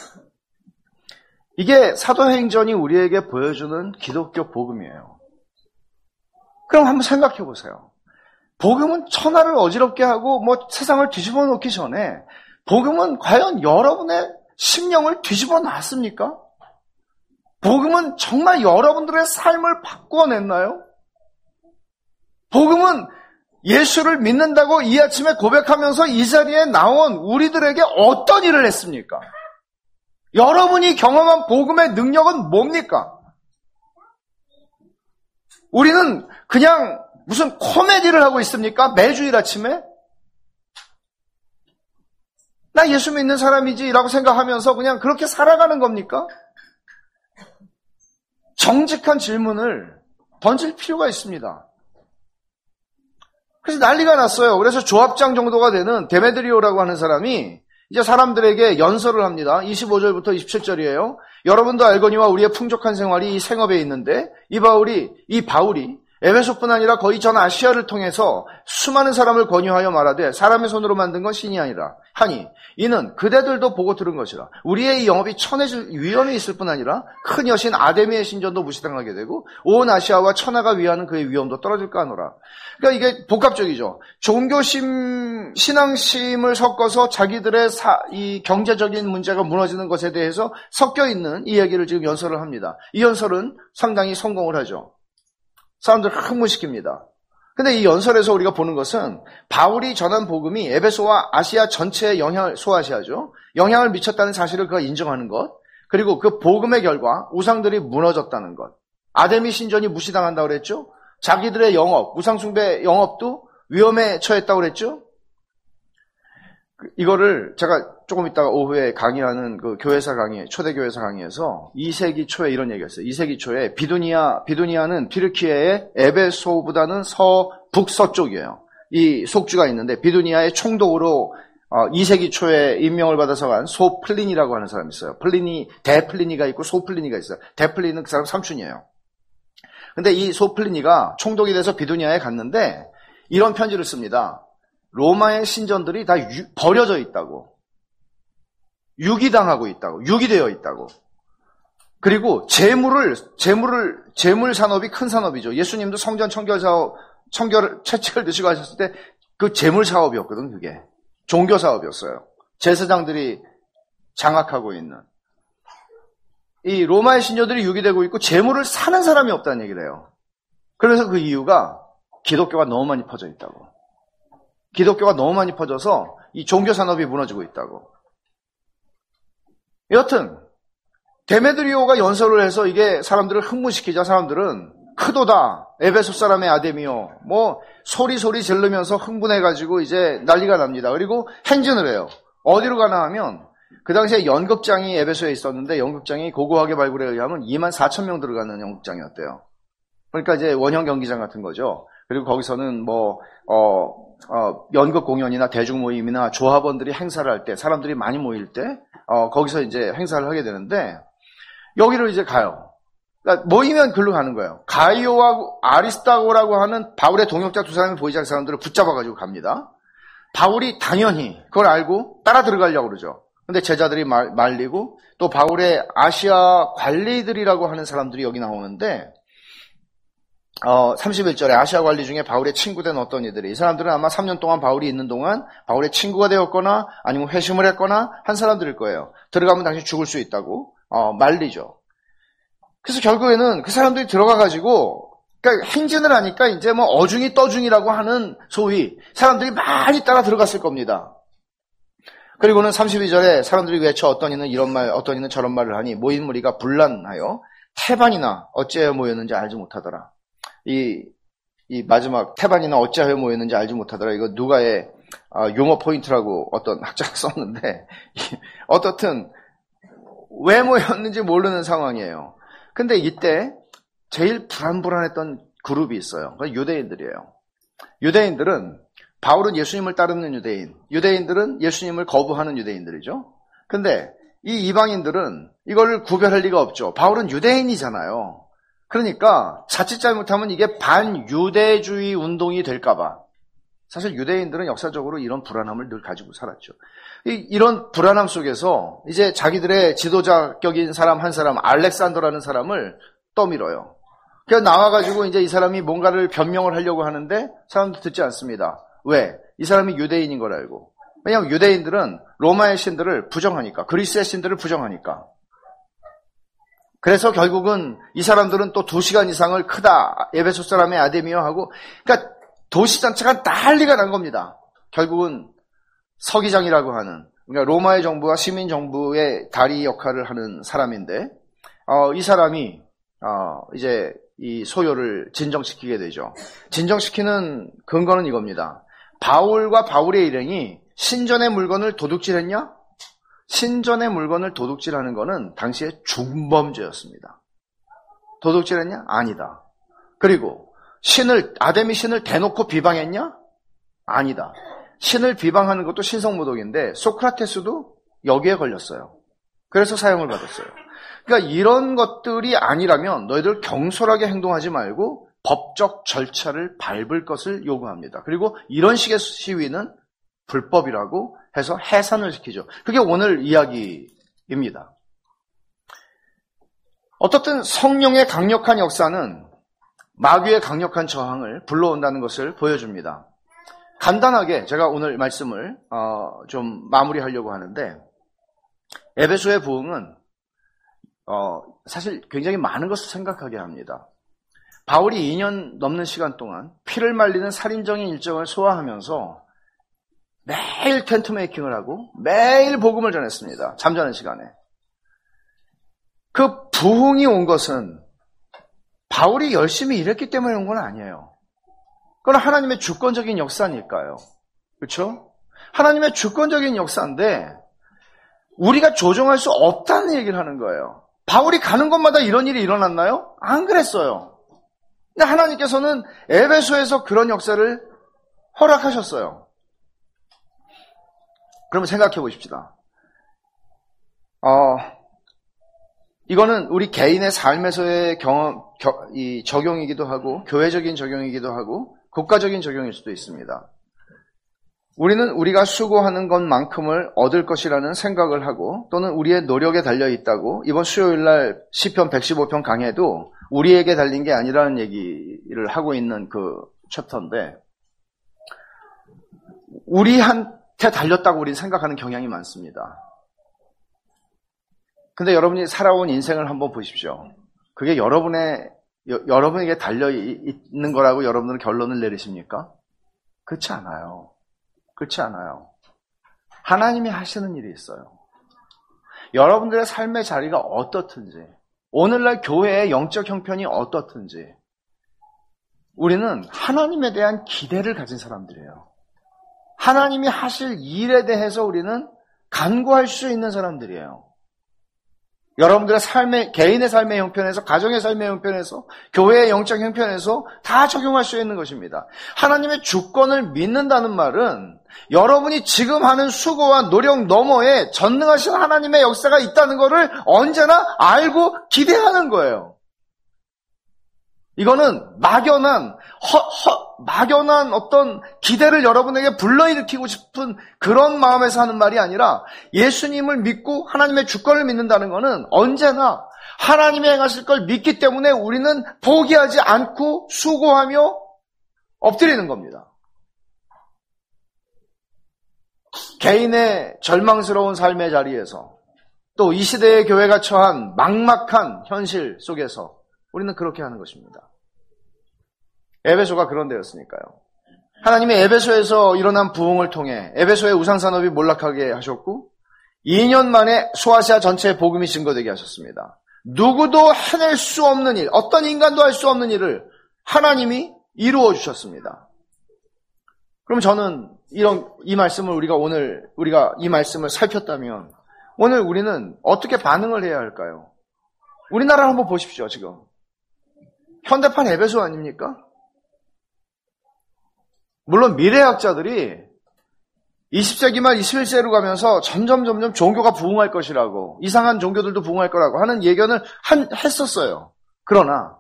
이게 사도행전이 우리에게 보여주는 기독교 복음이에요. 그럼 한번 생각해 보세요. 복음은 천하를 어지럽게 하고 세상을 뒤집어 놓기 전에 복음은 과연 여러분의 심령을 뒤집어 놨습니까? 복음은 정말 여러분들의 삶을 바꿔냈나요? 복음은 예수를 믿는다고 이 아침에 고백하면서 이 자리에 나온 우리들에게 어떤 일을 했습니까? 여러분이 경험한 복음의 능력은 뭡니까? 우리는 그냥 무슨 코미디를 하고 있습니까? 매주일 아침에? 나 예수 믿는 사람이지라고 생각하면서 그냥 그렇게 살아가는 겁니까? 정직한 질문을 던질 필요가 있습니다. 그래서 난리가 났어요. 그래서 조합장 정도가 되는 데메드리오라고 하는 사람이 이제 사람들에게 연설을 합니다. 25절부터 27절이에요. 여러분도 알거니와 우리의 풍족한 생활이 이 생업에 있는데 이 바울이 에베소뿐 아니라 거의 전 아시아를 통해서 수많은 사람을 권유하여 말하되 사람의 손으로 만든 건 신이 아니라 하니 이는 그대들도 보고 들은 것이라. 우리의 이 영업이 천해질 위험이 있을 뿐 아니라 큰 여신 아데미의 신전도 무시당하게 되고 온 아시아와 천하가 위하는 그의 위험도 떨어질까 하노라. 그러니까 이게 복합적이죠. 종교심, 신앙심을 섞어서 자기들의 이 경제적인 문제가 무너지는 것에 대해서 섞여 있는 이 얘기를 지금 연설을 합니다. 이 연설은 상당히 성공을 하죠. 사람들을 흥분시킵니다. 근데 이 연설에서 우리가 보는 것은 바울이 전한 복음이 에베소와 아시아 전체에 영향을, 소아시아죠. 영향을 미쳤다는 사실을 그가 인정하는 것. 그리고 그 복음의 결과 우상들이 무너졌다는 것. 아데미 신전이 무시당한다고 그랬죠. 자기들의 영업, 우상숭배 영업도 위험에 처했다고 그랬죠. 이거를 제가 조금 이따가 오후에 강의하는 그 교회사 강의, 초대교회사 강의에서 2세기 초에 이런 얘기했어요. 2세기 초에 비두니아는 튀르키예의 에베소보다는 북서쪽이에요. 이 속주가 있는데 비두니아의 총독으로 2세기 초에 임명을 받아서 간 소플린이라고 하는 사람이 있어요. 대플리니가 있고 소플리니가 있어요. 대플리니는 그 사람 삼촌이에요. 근데 이 소플리니가 총독이 돼서 비두니아에 갔는데 이런 편지를 씁니다. 로마의 신전들이 다 버려져 있다고. 유기당하고 있다고. 유기되어 있다고. 그리고 재물 산업이 큰 산업이죠. 예수님도 성전 채찍을 드시고 하셨을 때 그 재물 사업이었거든, 그게. 종교 사업이었어요. 제사장들이 장악하고 있는. 이 로마의 신녀들이 유기되고 있고 재물을 사는 사람이 없다는 얘기를 해요. 그래서 그 이유가 기독교가 너무 많이 퍼져 있다고. 기독교가 너무 많이 퍼져서 이 종교 산업이 무너지고 있다고. 여튼 데메드리오가 연설을 해서 이게 사람들을 흥분시키자 사람들은 크도다, 에베소 사람의 아데미오, 소리 지르면서 흥분해가지고 이제 난리가 납니다. 그리고 행진을 해요. 어디로 가나 하면 그 당시에 연극장이 에베소에 있었는데 연극장이 고고학의 발굴에 의하면 24,000명 들어가는 연극장이었대요. 그러니까 이제 원형 경기장 같은 거죠. 그리고 거기서는 연극 공연이나 대중 모임이나 조합원들이 행사를 할 때, 사람들이 많이 모일 때, 거기서 이제 행사를 하게 되는데, 여기를 이제 가요. 그러니까 모이면 글로 가는 거예요. 가이오와 아리스타고라고 하는 바울의 동역자 두 사람이 보이지 않는 사람들을 붙잡아가지고 갑니다. 바울이 당연히 그걸 알고 따라 들어가려고 그러죠. 근데 제자들이 말리고, 또 바울의 아시아 관리들이라고 하는 사람들이 여기 나오는데, 31절에 아시아 관리 중에 바울의 친구된 어떤 이들이, 이 사람들은 아마 3년 동안 바울이 있는 동안 바울의 친구가 되었거나 아니면 회심을 했거나 한 사람들일 거예요. 들어가면 당신 죽을 수 있다고 말리죠. 그래서 결국에는 그 사람들이 들어가가지고, 그러니까 행진을 하니까 이제 어중이 떠중이라고 하는 소위 사람들이 많이 따라 들어갔을 겁니다. 그리고는 32절에 사람들이 외쳐 어떤 이는 이런 말, 어떤 이는 저런 말을 하니 모인 무리가 분란하여 태반이나 어찌하여 모였는지 알지 못하더라. 이 마지막 태반이나 어찌하여 모였는지 알지 못하더라. 이거 누가의 용어 포인트라고 어떤 학자가 썼는데 어떻든 왜 모였는지 모르는 상황이에요. 근데 이때 제일 불안했던 그룹이 있어요. 그건 유대인들이에요. 유대인들은 바울은 예수님을 따르는 유대인들은 예수님을 거부하는 유대인들이죠. 근데 이 이방인들은 이걸 구별할 리가 없죠. 바울은 유대인이잖아요. 그러니까 자칫 잘못하면 이게 반유대주의 운동이 될까봐. 사실 유대인들은 역사적으로 이런 불안함을 늘 가지고 살았죠. 이런 불안함 속에서 이제 자기들의 지도자격인 사람 한 사람, 알렉산더라는 사람을 떠밀어요. 그래서 나와가지고 이제 이 사람이 뭔가를 변명을 하려고 하는데 사람도 듣지 않습니다. 왜? 이 사람이 유대인인 걸 알고. 왜냐하면 유대인들은 로마의 신들을 부정하니까, 그리스의 신들을 부정하니까. 그래서 결국은 이 사람들은 또 2시간 이상을 크다, 에베소 사람의 아데미오 하고, 그러니까 도시 전체가 난리가 난 겁니다. 결국은 서기장이라고 하는, 그러니까 로마의 정부와 시민 정부의 다리 역할을 하는 사람인데, 이 사람이 이제 이 소요를 진정시키게 되죠. 진정시키는 근거는 이겁니다. 바울과 바울의 일행이 신전의 물건을 도둑질했냐? 신전의 물건을 도둑질하는 것은 당시에 중범죄였습니다. 도둑질했냐? 아니다. 그리고 아담이 신을 대놓고 비방했냐? 아니다. 신을 비방하는 것도 신성모독인데 소크라테스도 여기에 걸렸어요. 그래서 사형을 받았어요. 그러니까 이런 것들이 아니라면 너희들 경솔하게 행동하지 말고 법적 절차를 밟을 것을 요구합니다. 그리고 이런 식의 시위는 불법이라고 해서 해산을 시키죠. 그게 오늘 이야기입니다. 어떻든 성령의 강력한 역사는 마귀의 강력한 저항을 불러온다는 것을 보여줍니다. 간단하게 제가 오늘 말씀을 좀 마무리하려고 하는데, 에베소의 부흥은 사실 굉장히 많은 것을 생각하게 합니다. 바울이 2년 넘는 시간 동안 피를 말리는 살인적인 일정을 소화하면서 매일 텐트 메이킹을 하고 매일 복음을 전했습니다. 잠자는 시간에. 그 부흥이 온 것은 바울이 열심히 일했기 때문에 온 건 아니에요. 그건 하나님의 주권적인 역사니까요. 그렇죠? 하나님의 주권적인 역사인데 우리가 조정할 수 없다는 얘기를 하는 거예요. 바울이 가는 곳마다 이런 일이 일어났나요? 안 그랬어요. 근데 하나님께서는 에베소에서 그런 역사를 허락하셨어요. 그러면 생각해 보십시다. 이거는 우리 개인의 삶에서의 이 적용이기도 하고, 교회적인 적용이기도 하고, 국가적인 적용일 수도 있습니다. 우리는 우리가 수고하는 것만큼을 얻을 것이라는 생각을 하고, 또는 우리의 노력에 달려 있다고, 이번 수요일날 시편 115편 강해도 우리에게 달린 게 아니라는 얘기를 하고 있는 그 챕터인데, 우리한테 달렸다고 우리는 생각하는 경향이 많습니다. 근데 여러분이 살아온 인생을 한번 보십시오. 그게 여러분에게 달려 있는 거라고 여러분들은 결론을 내리십니까? 그렇지 않아요. 그렇지 않아요. 하나님이 하시는 일이 있어요. 여러분들의 삶의 자리가 어떻든지, 오늘날 교회의 영적 형편이 어떻든지, 우리는 하나님에 대한 기대를 가진 사람들이에요. 하나님이 하실 일에 대해서 우리는 간구할 수 있는 사람들이에요. 여러분들의 개인의 삶의 형편에서, 가정의 삶의 형편에서, 교회의 영적 형편에서 다 적용할 수 있는 것입니다. 하나님의 주권을 믿는다는 말은 여러분이 지금 하는 수고와 노력 너머에 전능하신 하나님의 역사가 있다는 것을 언제나 알고 기대하는 거예요. 이거는 막연한 어떤 기대를 여러분에게 불러일으키고 싶은 그런 마음에서 하는 말이 아니라, 예수님을 믿고 하나님의 주권을 믿는다는 것은 언제나 하나님이 행하실 걸 믿기 때문에 우리는 포기하지 않고 수고하며 엎드리는 겁니다. 개인의 절망스러운 삶의 자리에서, 또 이 시대의 교회가 처한 막막한 현실 속에서 우리는 그렇게 하는 것입니다. 에베소가 그런 데였으니까요. 하나님이 에베소에서 일어난 부흥을 통해 에베소의 우상산업이 몰락하게 하셨고, 2년 만에 소아시아 전체에 복음이 증거되게 하셨습니다. 누구도 해낼 수 없는 일, 어떤 인간도 할 수 없는 일을 하나님이 이루어 주셨습니다. 그럼 저는 이 말씀을 우리가 이 말씀을 살폈다면, 오늘 우리는 어떻게 반응을 해야 할까요? 우리나라를 한번 보십시오. 지금 현대판 에베소 아닙니까? 물론 미래학자들이 20세기 말 21세기로 가면서 점점 종교가 부흥할 것이라고, 이상한 종교들도 부흥할 거라고 하는 예견을 했었어요. 그러나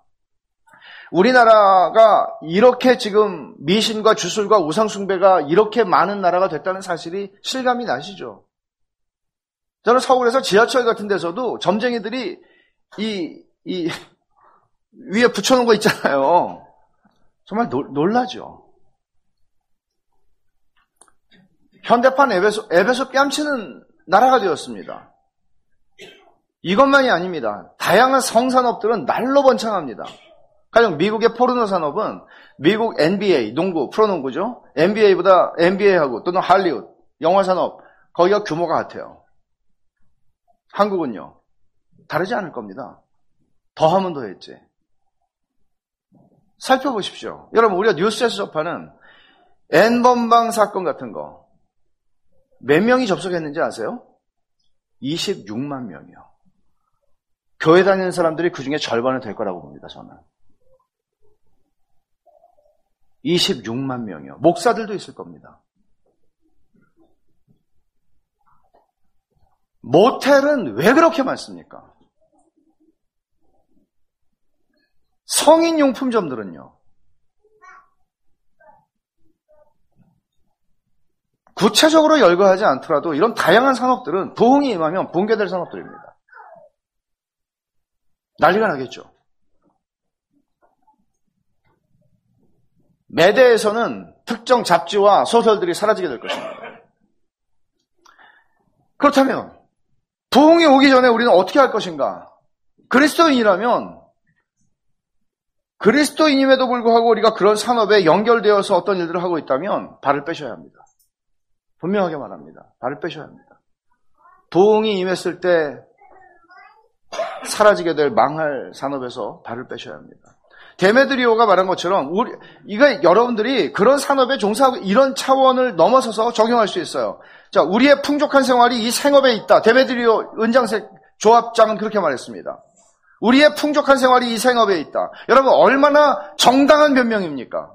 우리나라가 이렇게 지금 미신과 주술과 우상숭배가 이렇게 많은 나라가 됐다는 사실이 실감이 나시죠? 저는 서울에서 지하철 같은 데서도 점쟁이들이 이 위에 붙여놓은 거 있잖아요. 정말 놀라죠. 현대판 에베소 뺨치는 나라가 되었습니다. 이것만이 아닙니다. 다양한 성산업들은 날로 번창합니다. 가령 미국의 포르노 산업은 미국 NBA, 농구, 프로농구죠. NBA하고 또는 할리우드, 영화 산업, 거기가 규모가 같아요. 한국은요, 다르지 않을 겁니다. 더하면 더했지. 살펴보십시오. 여러분, 우리가 뉴스에서 접하는 N번방 사건 같은 거, 몇 명이 접속했는지 아세요? 26만 명이요. 교회 다니는 사람들이 그 중에 절반은 될 거라고 봅니다, 저는. 26만 명이요. 목사들도 있을 겁니다. 모텔은 왜 그렇게 많습니까? 성인용품점들은요. 구체적으로 열거하지 않더라도 이런 다양한 산업들은 부흥이 임하면 붕괴될 산업들입니다. 난리가 나겠죠. 매대에서는 특정 잡지와 소설들이 사라지게 될 것입니다. 그렇다면 부흥이 오기 전에 우리는 어떻게 할 것인가? 그리스도인이라면 그리스도인임에도 불구하고 우리가 그런 산업에 연결되어서 어떤 일들을 하고 있다면 발을 빼셔야 합니다. 분명하게 말합니다. 발을 빼셔야 합니다. 부흥이 임했을 때 사라지게 될 망할 산업에서 발을 빼셔야 합니다. 데메드리오가 말한 것처럼 여러분들이 그런 산업에 종사하고 이런 차원을 넘어서서 적용할 수 있어요. 자, 우리의 풍족한 생활이 이 생업에 있다. 데메드리오 은장색 조합장은 그렇게 말했습니다. 우리의 풍족한 생활이 이 생업에 있다. 여러분 얼마나 정당한 변명입니까?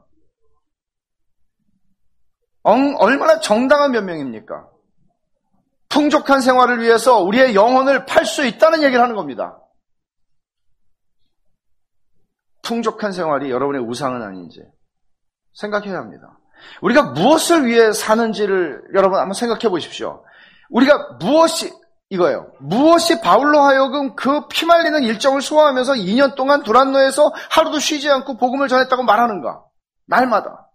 얼마나 정당한 변명입니까? 풍족한 생활을 위해서 우리의 영혼을 팔 수 있다는 얘기를 하는 겁니다. 풍족한 생활이 여러분의 우상은 아닌지 생각해야 합니다. 우리가 무엇을 위해 사는지를 여러분 한번 생각해 보십시오. 우리가 무엇이 바울로 하여금 그 피말리는 일정을 소화하면서 2년 동안 두란노에서 하루도 쉬지 않고 복음을 전했다고 말하는가? 날마다.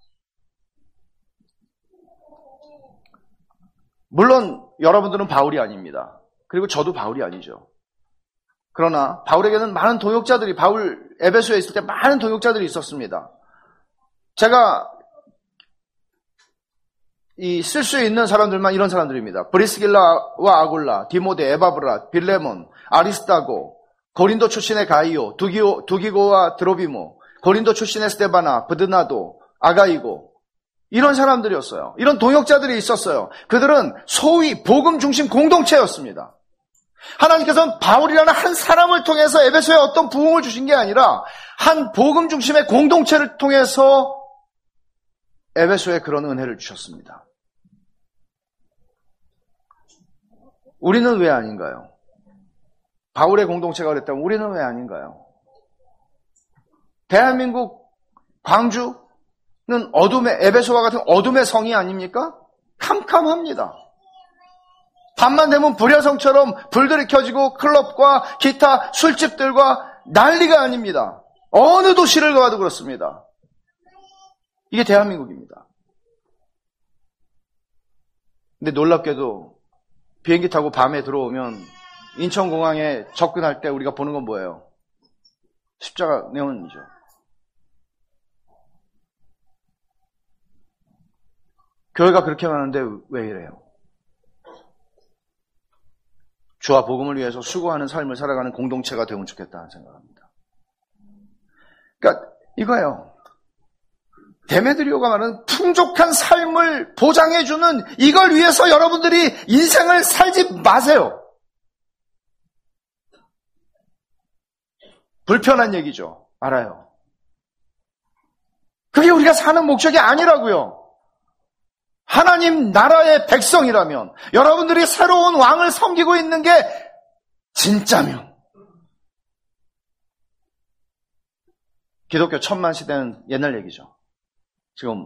물론 여러분들은 바울이 아닙니다. 그리고 저도 바울이 아니죠. 그러나 바울에게는 많은 동역자들이 에베소에 있을 때 많은 동역자들이 있었습니다. 제가 쓸 수 있는 사람들만 이런 사람들입니다. 브리스길라와 아굴라, 디모데, 에바브라, 빌레몬, 아리스타고, 고린도 출신의 가이오, 두기고와 드로비모, 고린도 출신의 스데바나, 브드나도, 아가이고 이런 사람들이었어요. 이런 동역자들이 있었어요. 그들은 소위 복음 중심 공동체였습니다. 하나님께서는 바울이라는 한 사람을 통해서 에베소에 어떤 부흥을 주신 게 아니라 한 복음 중심의 공동체를 통해서 에베소에 그런 은혜를 주셨습니다. 우리는 왜 아닌가요? 바울의 공동체가 그랬다면 우리는 왜 아닌가요? 대한민국 광주는 에베소와 같은 어둠의 성이 아닙니까? 캄캄합니다. 밤만 되면 불야성처럼 불들이 켜지고 클럽과 기타 술집들과 난리가 아닙니다. 어느 도시를 가도 그렇습니다. 이게 대한민국입니다. 근데 놀랍게도 비행기 타고 밤에 들어오면 인천공항에 접근할 때 우리가 보는 건 뭐예요? 십자가 네온이죠. 교회가 그렇게 많은데 왜 이래요? 주와 복음을 위해서 수고하는 삶을 살아가는 공동체가 되면 좋겠다는 생각합니다. 그러니까 이거예요. 데메드리오가 말하는 풍족한 삶을 보장해주는 이걸 위해서 여러분들이 인생을 살지 마세요. 불편한 얘기죠. 알아요. 그게 우리가 사는 목적이 아니라고요. 하나님 나라의 백성이라면 여러분들이 새로운 왕을 섬기고 있는 게 진짜면 기독교 천만 시대는 옛날 얘기죠. 지금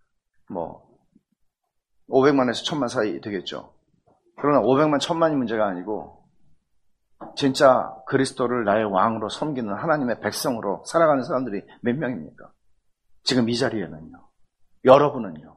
500만에서 1000만 사이 되겠죠. 그러나 500만 1000만이 문제가 아니고 진짜 그리스도를 나의 왕으로 섬기는 하나님의 백성으로 살아가는 사람들이 몇 명입니까? 지금 이 자리에는요. 여러분은요.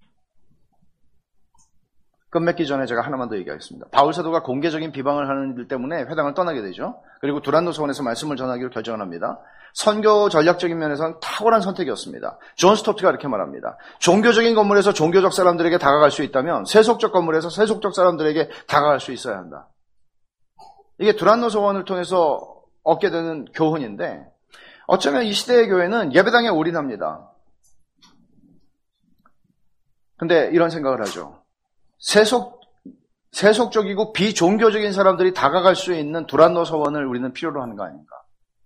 끝맺기 전에 제가 하나만 더 얘기하겠습니다. 바울 사도가 공개적인 비방을 하는 일 때문에 회당을 떠나게 되죠. 그리고 두란노 서원에서 말씀을 전하기로 결정을 합니다. 선교 전략적인 면에서는 탁월한 선택이었습니다. 존 스토트가 이렇게 말합니다. 종교적인 건물에서 종교적 사람들에게 다가갈 수 있다면 세속적 건물에서 세속적 사람들에게 다가갈 수 있어야 한다. 이게 두란노 서원을 통해서 얻게 되는 교훈인데 어쩌면 이 시대의 교회는 예배당에 올인합니다. 근데 이런 생각을 하죠. 세속적이고 비종교적인 사람들이 다가갈 수 있는 두란노 서원을 우리는 필요로 하는 거 아닌가?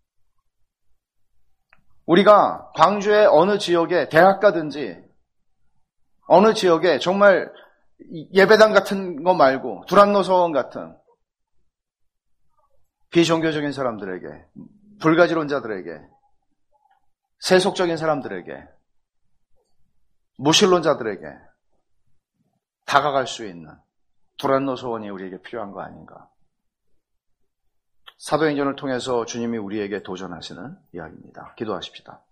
우리가 광주의 어느 지역에 대학 가든지 어느 지역에 정말 예배당 같은 거 말고 두란노 서원 같은 비종교적인 사람들에게, 불가지론자들에게, 세속적인 사람들에게, 무신론자들에게 다가갈 수 있는 두란노 서원이 우리에게 필요한 거 아닌가? 사도행전을 통해서 주님이 우리에게 도전하시는 이야기입니다. 기도하십시다.